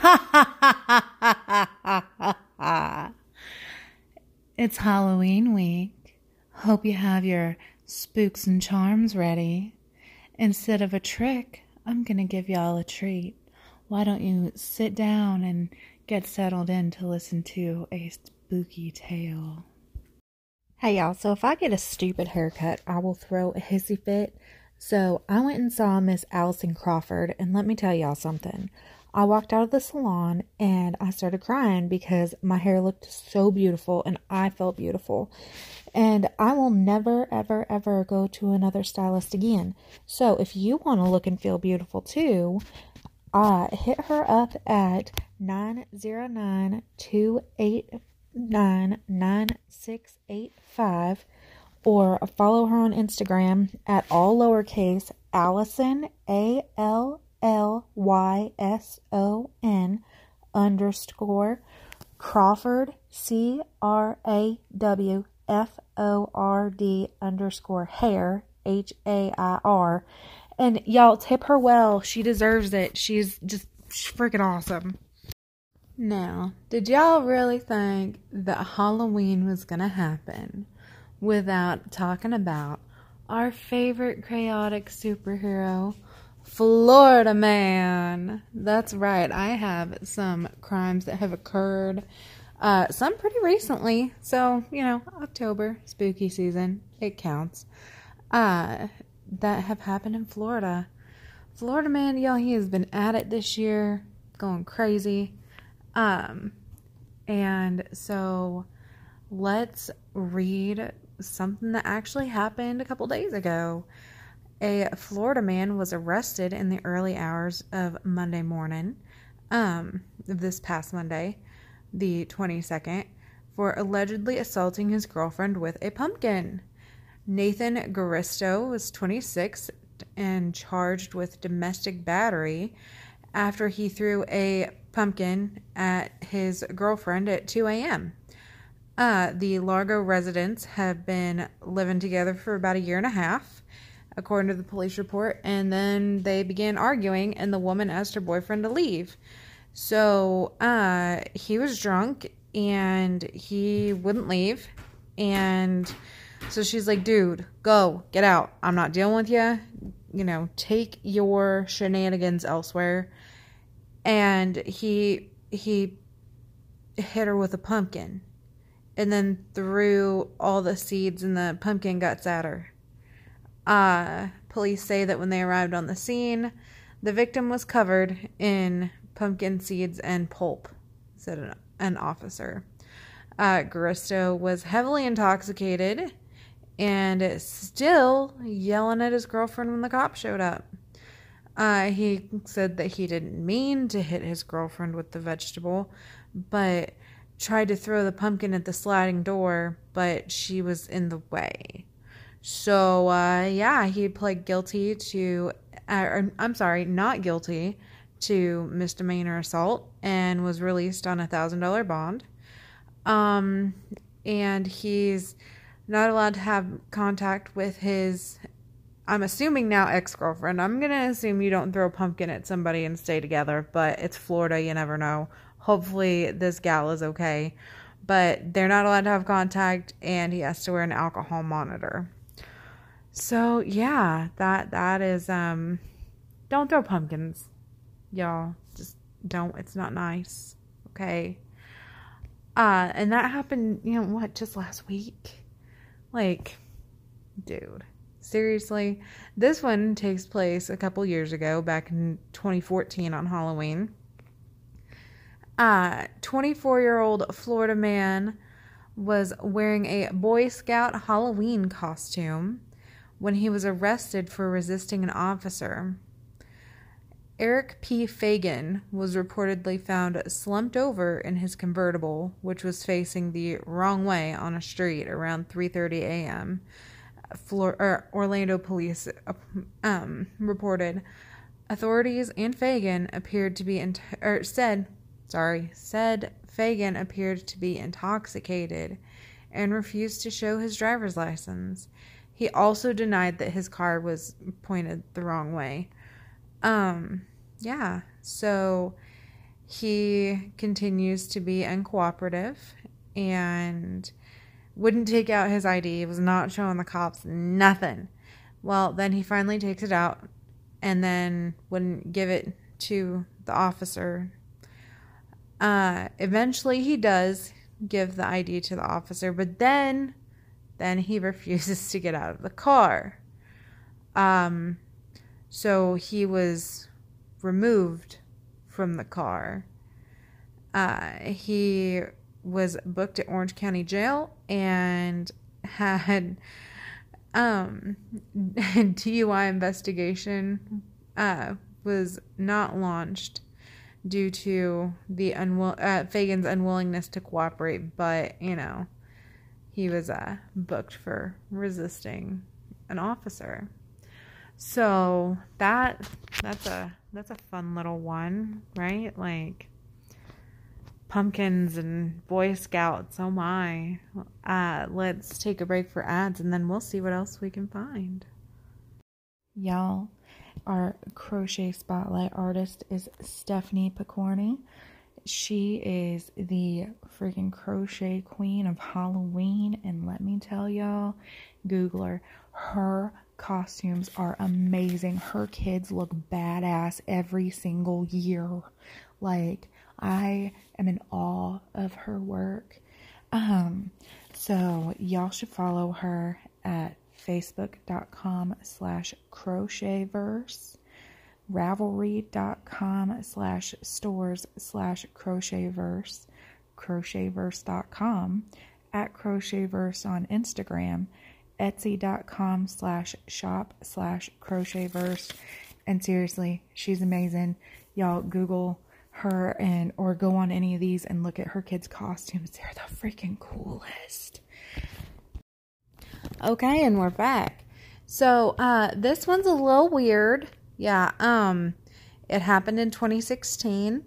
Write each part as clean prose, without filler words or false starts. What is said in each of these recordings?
It's Halloween week. Hope you have your spooks and charms ready. Instead of a trick, I'm going to give y'all a treat. Why don't you sit down and get settled in to listen to a spooky tale? Hey y'all, so if I get a stupid haircut, I will throw a hissy fit. So I went and saw Miss Allison Crawford, and let me tell y'all something. I walked out of the salon and I started crying because my hair looked so beautiful and I felt beautiful. And I will never, ever, ever go to another stylist again. So if you want to look and feel beautiful too, hit her up at 909-289-9685 or follow her on Instagram at all lowercase Allison, ALLYSON _Crawford, CRAWFORD _ HAIR. And y'all, tip her well. She deserves it. She's freaking awesome. Now, did y'all really think that Halloween was gonna happen without talking about our favorite chaotic superhero, Florida Man? That's right. I have some crimes that have occurred, some pretty recently. So, October, spooky season, it counts. That have happened in Florida. Florida Man, y'all, he has been at it this year, going crazy. And so let's read something that actually happened a couple days ago. A Florida man was arrested in the early hours of Monday morning, this past Monday, the 22nd, for allegedly assaulting his girlfriend with a pumpkin. Nathan Garisto was 26 and charged with domestic battery after he threw a pumpkin at his girlfriend at 2 a.m. The Largo residents have been living together for about a year and a half, according to the police report, and then they began arguing, and the woman asked her boyfriend to leave. So he was drunk, and he wouldn't leave, and so she's like, dude, go, get out. I'm not dealing with you. Take your shenanigans elsewhere. And he hit her with a pumpkin and then threw all the seeds and the pumpkin guts at her. Police say that when they arrived on the scene, the victim was covered in pumpkin seeds and pulp, said an officer. Garisto was heavily intoxicated and still yelling at his girlfriend when the cops showed up. He said that he didn't mean to hit his girlfriend with the vegetable, but tried to throw the pumpkin at the sliding door, but she was in the way. So, he pled guilty to, not guilty to misdemeanor assault and was released on a $1,000 bond. And he's not allowed to have contact with his, I'm assuming now ex-girlfriend. I'm going to assume you don't throw a pumpkin at somebody and stay together, but it's Florida, you never know. Hopefully this gal is okay. But they're not allowed to have contact, and he has to wear an alcohol monitor. So, yeah, that is, don't throw pumpkins, y'all. Just don't. It's not nice, okay? And that happened, just last week? Like, dude. Seriously, this one takes place a couple years ago, back in 2014 on Halloween. 24-year-old Florida man was wearing a Boy Scout Halloween costume when he was arrested for resisting an officer. Eric P. Fagan was reportedly found slumped over in his convertible, which was facing the wrong way on a street around 3:30 a.m. Orlando police reported. Authorities and Fagan appeared to be said Fagan appeared to be intoxicated and refused to show his driver's license. He also denied that his car was pointed the wrong way. So he continues to be uncooperative and wouldn't take out his ID, was not showing the cops nothing. Well, then he finally takes it out and then wouldn't give it to the officer. Eventually he does give the ID to the officer, but then he refuses to get out of the car. So he was removed from the car. He was booked at Orange County Jail and had DUI investigation was not launched due to the Fagan's unwillingness to cooperate, but he was booked for resisting an officer. So that's a fun little one, right? Like pumpkins and Boy Scouts. Oh my. Let's take a break for ads and then we'll see what else we can find. Y'all, our crochet spotlight artist is Stephanie Picorni. She is the freaking crochet queen of Halloween, and let me tell y'all, Google her. Her costumes are amazing. Her kids look badass every single year. Like, I am in awe of her work. So y'all should follow her at facebook.com/crochetverse, ravelry.com/stores/crochetverse, crochetverse.com, at crochetverse on Instagram, etsy.com/shop/crochetverse. And seriously, she's amazing. Y'all Google her or go on any of these and look at her kids' costumes. They're the freaking coolest. Okay, and we're back. So this one's a little weird. Yeah, it happened in 2016.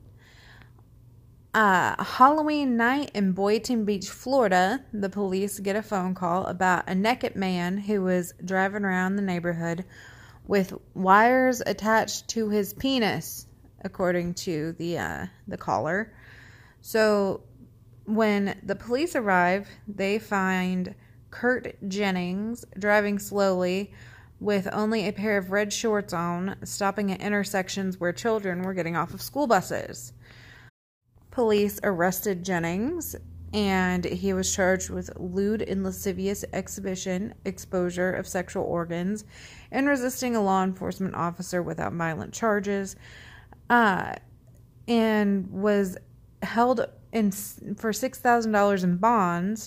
Halloween night in Boynton Beach, Florida, the police get a phone call about a naked man who was driving around the neighborhood with wires attached to his penis, according to the caller. So when the police arrive, they find Kurt Jennings driving slowly with only a pair of red shorts on, stopping at intersections where children were getting off of school buses. Police arrested Jennings, and he was charged with lewd and lascivious exposure of sexual organs, and resisting a law enforcement officer without violent charges, and was held for $6,000 in bonds.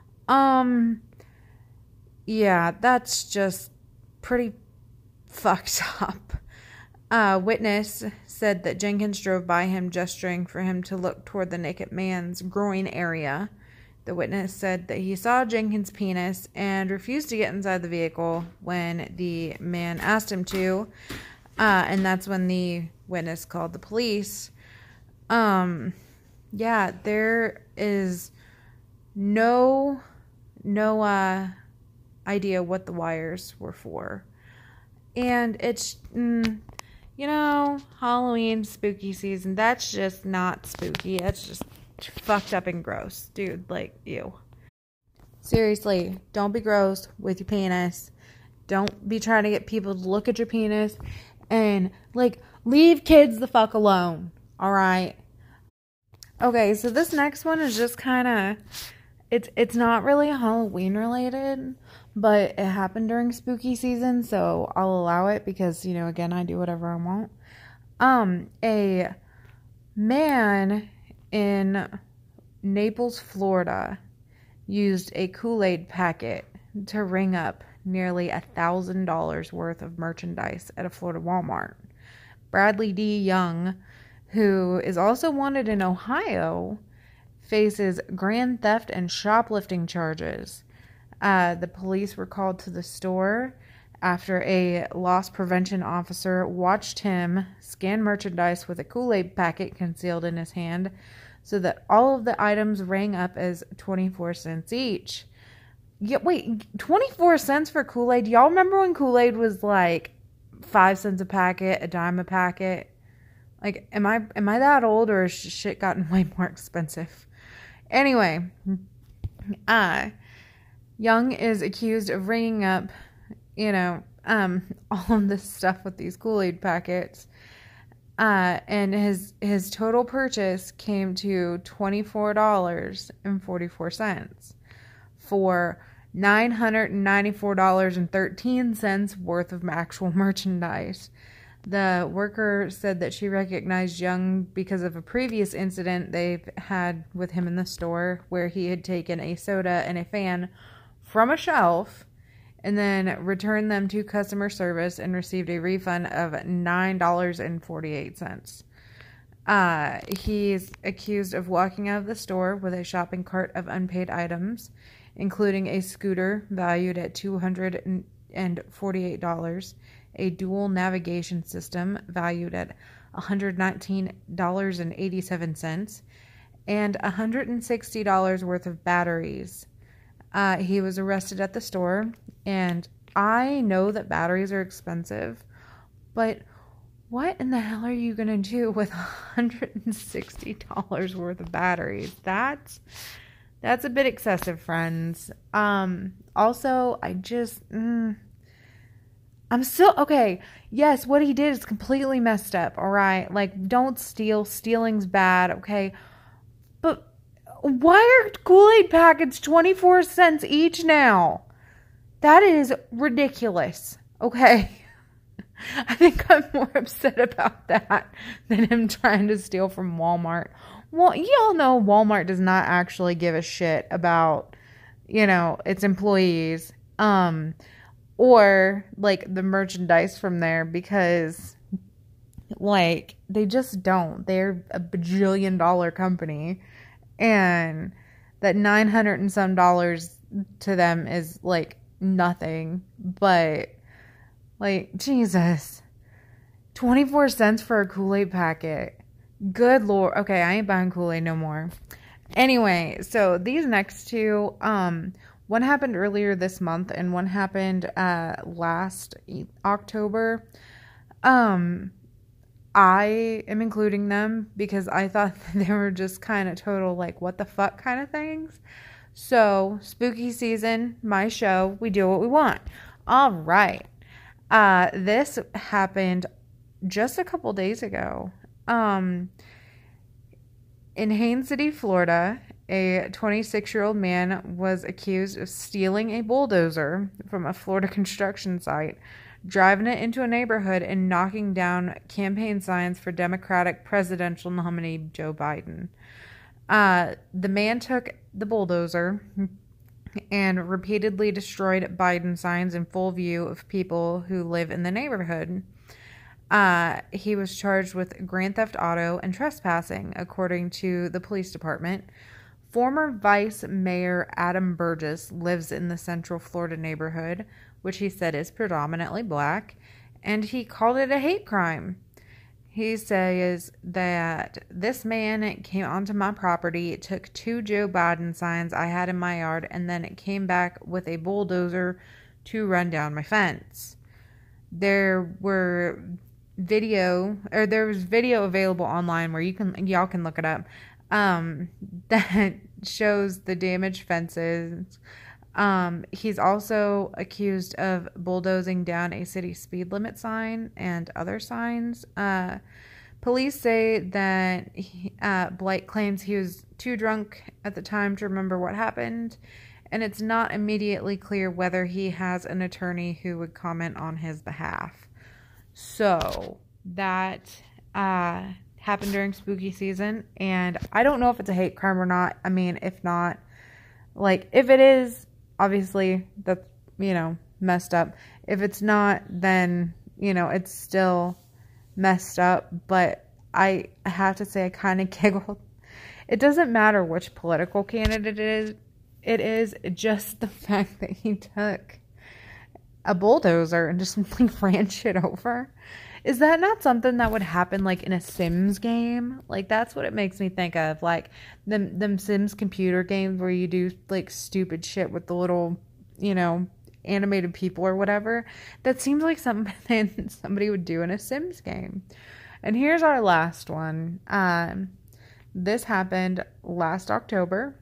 Yeah, that's just pretty fucked up. Witness said that Jenkins drove by him, gesturing for him to look toward the naked man's groin area. The witness said that he saw Jenkins' penis and refused to get inside the vehicle when the man asked him to, and that's when the witness called the police. Yeah, there is no idea what the wires were for. And it's, Halloween, spooky season, that's just not spooky. That's just fucked up and gross. Dude, like, ew. Seriously, don't be gross with your penis. Don't be trying to get people to look at your penis. And, leave kids the fuck alone. Alright? Okay, so this next one is just kind of... It's not really Halloween related, but it happened during spooky season, so I'll allow it because, again, I do whatever I want. A man in Naples, Florida, used a Kool-Aid packet to ring up nearly $1,000 worth of merchandise at a Florida Walmart. Bradley D. Young, who is also wanted in Ohio, faces grand theft and shoplifting charges. The police were called to the store after a loss prevention officer watched him scan merchandise with a Kool-Aid packet concealed in his hand so that all of the items rang up as 24 cents each. Yeah, wait, 24 cents for Kool-Aid? Y'all remember when Kool-Aid was 5 cents a packet, a dime a packet? Like, am I that old, or has shit gotten way more expensive? Anyway, Young is accused of ringing up, all of this stuff with these Kool-Aid packets. And his total purchase came to $24.44 for $994.13 worth of actual merchandise. The worker said that she recognized Young because of a previous incident they've had with him in the store where he had taken a soda and a fan from a shelf and then returned them to customer service and received a refund of $9.48. He's accused of walking out of the store with a shopping cart of unpaid items, including a scooter valued at $248, a dual navigation system valued at $119.87, and $160 worth of batteries. He was arrested at the store, and I know that batteries are expensive, but what in the hell are you going to do with $160 worth of batteries? That's a bit excessive, friends. Also, I'm still, okay, yes, what he did is completely messed up, alright? Like, don't steal. Stealing's bad, okay? But why are Kool-Aid packets 24 cents each now? That is ridiculous, okay? I think I'm more upset about that than him trying to steal from Walmart. Well, y'all know Walmart does not actually give a shit about, its employees, or, like, the merchandise from there because, like, they just don't. They're a bajillion-dollar company, and that $900 and some dollars to them is, like, nothing, but, like, Jesus, 24 cents for a Kool-Aid packet. Good Lord. Okay, I ain't buying Kool-Aid no more. Anyway, so these next two, one happened earlier this month and one happened last October. I am including them because I thought they were just kind of total, like, what the fuck kind of things. So, spooky season, my show, we do what we want. All right. This happened just a couple days ago. In Haines City, Florida, a 26-year-old man was accused of stealing a bulldozer from a Florida construction site, driving it into a neighborhood, and knocking down campaign signs for Democratic presidential nominee Joe Biden. The man took the bulldozer and repeatedly destroyed Biden signs in full view of people who live in the neighborhood. He was charged with grand theft auto and trespassing, according to the police department. Former Vice Mayor Adam Burgess lives in the Central Florida neighborhood, which he said is predominantly black, and he called it a hate crime. He says that this man came onto my property, took 2 Joe Biden signs I had in my yard, and then it came back with a bulldozer to run down my fence. There was video available online where y'all can look it up, that shows the damaged fences. He's also accused of bulldozing down a city speed limit sign and other signs. Police say that Blake claims he was too drunk at the time to remember what happened, and it's not immediately clear whether he has an attorney who would comment on his behalf. So, that happened during spooky season, and I don't know if it's a hate crime or not. I mean, if not, like, if it is, obviously, that's, messed up. If it's not, then, it's still messed up, but I have to say I kind of giggled. It doesn't matter which political candidate it is just the fact that he took a bulldozer and just like ran shit over. Is that not something that would happen like in a Sims game? Like, that's what it makes me think of, like them Sims computer games where you do like stupid shit with the little, animated people or whatever. That seems like something somebody would do in a Sims game. And here's our last one. This happened last October.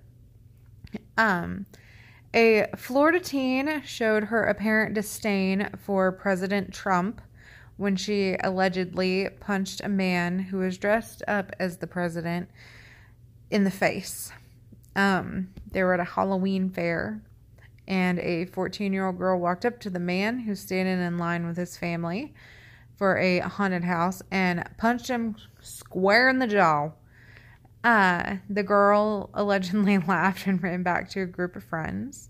A Florida teen showed her apparent disdain for President Trump when she allegedly punched a man who was dressed up as the president in the face. They were at a Halloween fair, and a 14-year-old girl walked up to the man who's standing in line with his family for a haunted house and punched him square in the jaw. The girl allegedly laughed and ran back to a group of friends.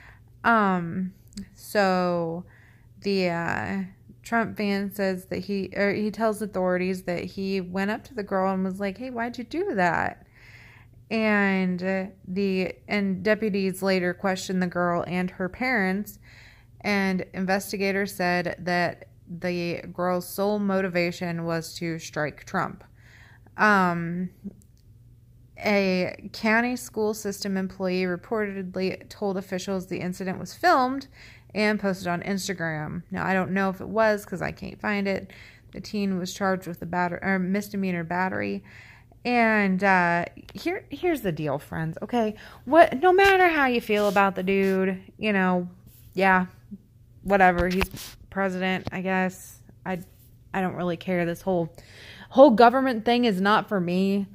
So the Trump fan says that he tells authorities that he went up to the girl and was like, "Hey, why'd you do that?" And deputies later questioned the girl and her parents, and investigators said that the girl's sole motivation was to strike Trump. A county school system employee reportedly told officials the incident was filmed and posted on Instagram. Now, I don't know if it was because I can't find it. The teen was charged with a misdemeanor battery. And here's the deal, friends. Okay, no matter how you feel about the dude, yeah, whatever. He's president, I guess. I don't really care. This whole government thing is not for me.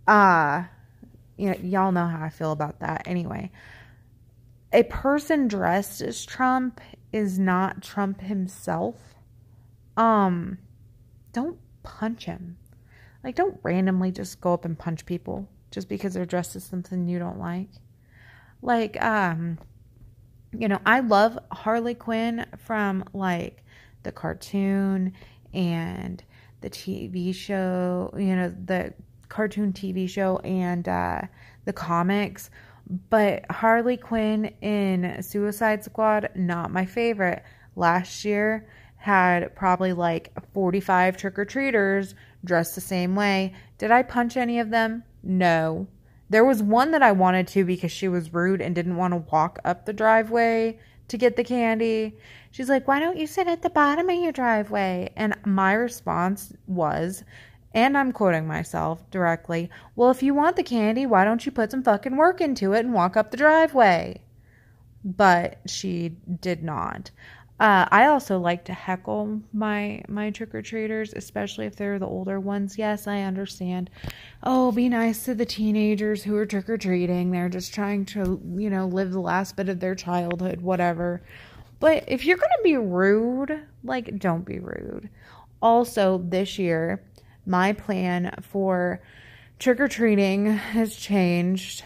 Y'all know how I feel about that. Anyway, a person dressed as Trump is not Trump himself. Don't punch him. Like, don't randomly just go up and punch people just because they're dressed as something you don't like. Like, I love Harley Quinn from, like, the cartoon and the TV show, the cartoon TV show and the comics. But Harley Quinn in Suicide Squad, not my favorite. Last year had probably like 45 trick-or-treaters dressed the same way. Did I punch any of them? No. There was one that I wanted to because she was rude and didn't want to walk up the driveway to get the candy. She's like, "Why don't you sit at the bottom of your driveway?" And my response was, and I'm quoting myself directly, "Well, if you want the candy, why don't you put some fucking work into it and walk up the driveway?" But she did not. I also like to heckle my trick-or-treaters, especially if they're the older ones. Yes, I understand. Oh, be nice to the teenagers who are trick-or-treating. They're just trying to, live the last bit of their childhood, whatever. But if you're going to be rude, like, don't be rude. Also, this year, my plan for trick-or-treating has changed.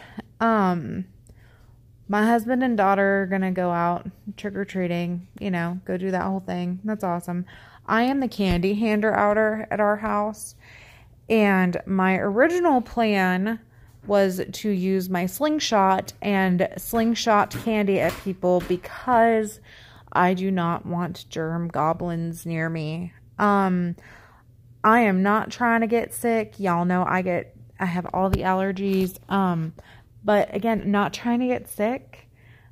My husband and daughter are going to go out trick-or-treating, go do that whole thing. That's awesome. I am the candy hander-outer at our house. And my original plan was to use my slingshot and slingshot candy at people because I do not want germ goblins near me. I am not trying to get sick. Y'all know I have all the allergies. But again, not trying to get sick.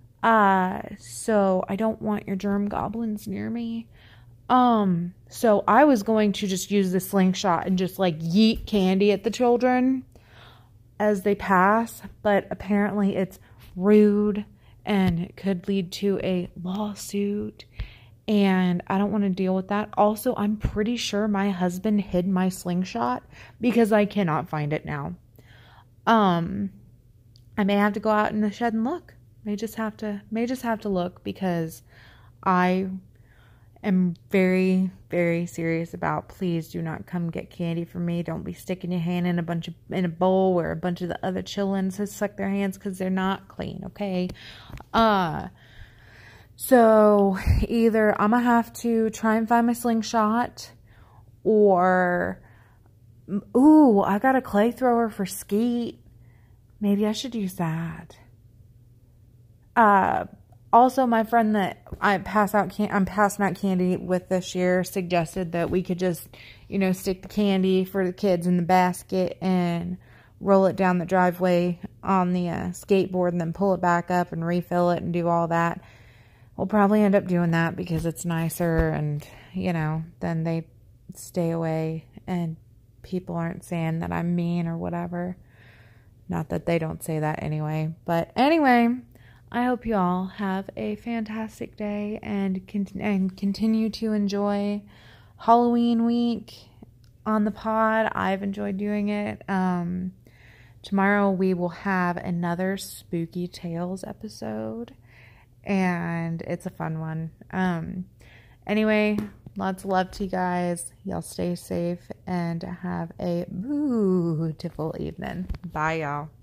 So I don't want your germ goblins near me. So I was going to just use the slingshot and just like yeet candy at the children as they pass. But apparently it's rude and it could lead to a lawsuit. And I don't want to deal with that. Also, I'm pretty sure my husband hid my slingshot because I cannot find it now. I may have to go out in the shed and look. May just have to look because I am very, very serious about, please do not come get candy from me. Don't be sticking your hand in a bowl where a bunch of the other chillins have sucked their hands because they're not clean, okay? So either I'm gonna have to try and find my slingshot, or I got a clay thrower for skeet. Maybe I should use that. Also, my friend that I'm passing out candy with this year suggested that we could just, stick the candy for the kids in the basket and roll it down the driveway on the skateboard and then pull it back up and refill it and do all that. We'll probably end up doing that because it's nicer and, then they stay away and people aren't saying that I'm mean or whatever. Not that they don't say that anyway. But anyway, I hope you all have a fantastic day and continue to enjoy Halloween week on the pod. I've enjoyed doing it. Tomorrow we will have another Spooky Tales episode, and it's a fun one. Anyway, lots of love to you guys. Y'all stay safe and have a beautiful evening. Bye, y'all.